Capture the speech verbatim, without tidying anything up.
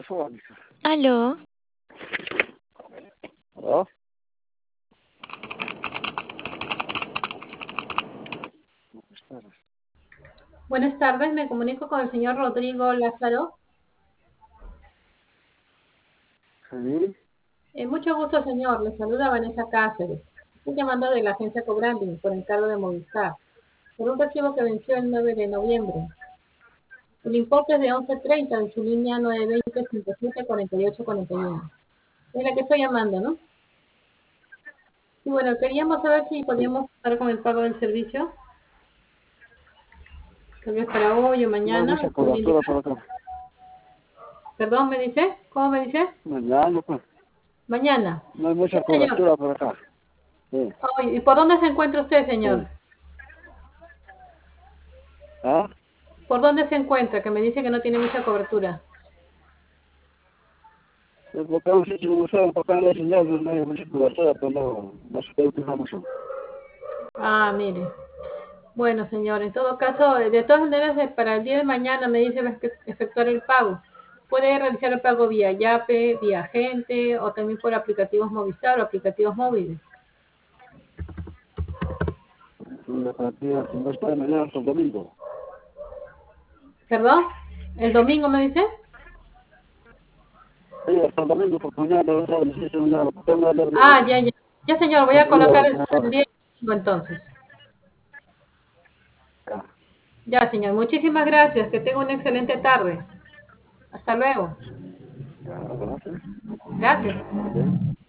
telefónica. Aló. ¿Aló? Buenas tardes, me comunico con el señor Rodrigo Lázaro. Sí. Eh, mucho gusto, señor. Le saluda Vanessa Cáceres. Estoy llamando de la agencia Cobranding por encargo de Movistar, por un recibo que venció el nueve de noviembre. El importe es de once treinta de su línea nueve veinte cincuenta y siete cuarenta y ocho cuarenta y uno. Es la que estoy llamando, ¿no? Y bueno, queríamos saber si podíamos estar con el pago del servicio. Tal vez para hoy o No hay mañana. mucha ¿Podría cobertura indicar? por acá. Perdón, ¿me dice? ¿Cómo me dice? Mañana, pues. Mañana. No hay Sí, mucha señor. cobertura por acá. Sí. Oh, ¿y por dónde se encuentra usted, señor? Sí. ¿Ah? ¿Por dónde se encuentra? Que me dice que no tiene mucha cobertura. Es porque a un sitio me gusta, porque no hay señal, no hay mucha cobertura, pero no, no se puede utilizar mucho. Ah, mire. Bueno, señor, en todo caso, de todas maneras, eh, para el día de mañana me dice va a efect- efectuar el pago. Puede realizar el pago vía Yape, vía Agente o también por aplicativos Movistar o aplicativos móviles. La partida, si no está de mañana hasta el domingo. ¿Perdón? ¿El domingo me dice? Sí, hasta el domingo, porque mañana no sabe, necesito una, tengo una Ah, de... ya, ya. Ya, señor, voy a colocar el, el día domingo entonces. Ya, señor, muchísimas gracias. Que tenga una excelente tarde. Hasta luego. Ya, gracias. Gracias. Ok.